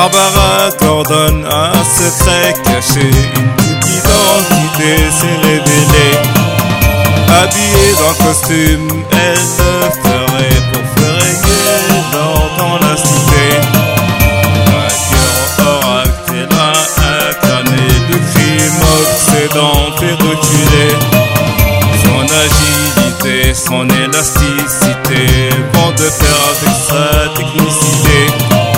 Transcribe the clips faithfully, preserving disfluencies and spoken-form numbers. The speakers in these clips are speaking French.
Barbara Gordon, un secret caché, une toute identité s'est révélée. Habillée en costume, elle le ferait pour faire régner l'or dans la cité. Un cœur oracle, elle a incarné le crime obsédant fait reculer. Son agilité, son élasticité vont de pair avec sa technicité.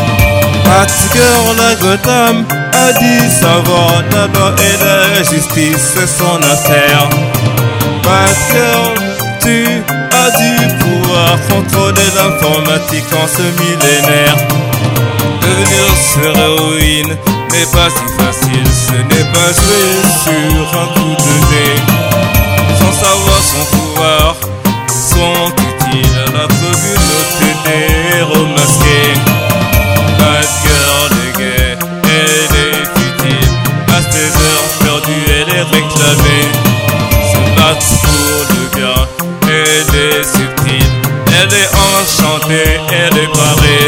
Batgirl à Gotham a dit savoir la loi et la justice, c'est son affaire. Batgirl, tu as dû pouvoir contrôler l'informatique en ce millénaire. Devenir super-héroïne n'est pas si facile, ce n'est pas jouer sur un coup de dé. Son savoir, son pouvoir sont utiles à la communauté des héros masqués. Batgirl est gaie, elle est futile, à ses heures perdues elle est réclamée. Se battre pour le bien, elle est subtile, elle est enchantée, elle est parée.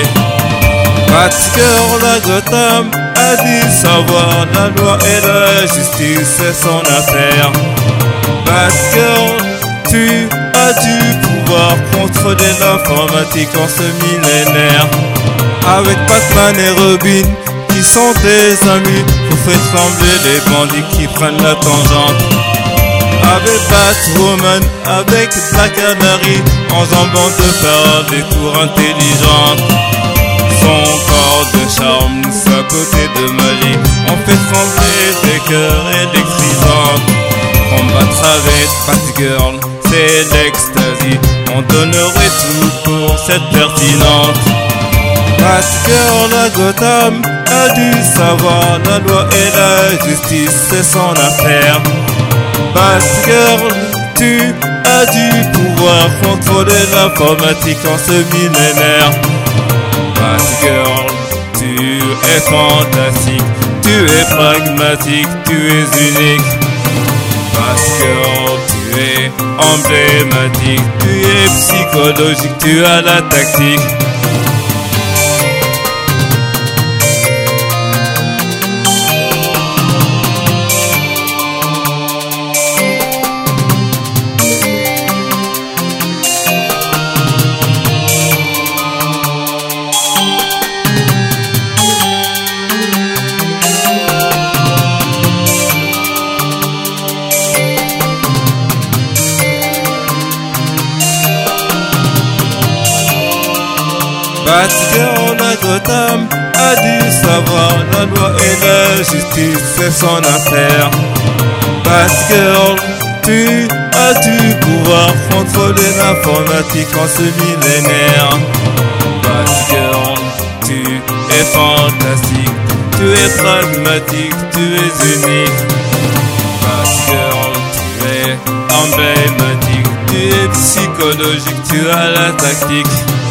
Batgirl à Gotham a dit savoir la loi et la justice, c'est son affaire. Batgirl, tu as dû pouvoir contrôler l'informatique en ce millénaire. Avec Batman et Robin qui sont des amis, vous faites trembler les bandits qui prennent la tangente. Avec Batwoman, avec Black Canary, enjambant de faire des tours intelligentes. Son corps de charme, sa beauté de magie, on fait trembler des cœurs électrisantes. Combattre avec Batgirl, c'est l'extasie, on donnerait tout pour cette pertinente. Batgirl à Gotham a dû savoir la loi et la justice, c'est son affaire. Batgirl, tu as dû pouvoir contrôler l'informatique en ce millénaire. Batgirl, tu es fantastique, tu es pragmatique, tu es unique. Batgirl, tu es emblématique, tu es psychologique, tu as la tactique. Batgirl à Gotham a dû savoir la loi et la justice, c'est son affaire. Batgirl, tu as dû pouvoir contrôler l'informatique en ce millénaire. Batgirl, tu es fantastique, tu es pragmatique, tu es unique. Batgirl, tu es emblématique, tu es psychologique, tu as la tactique.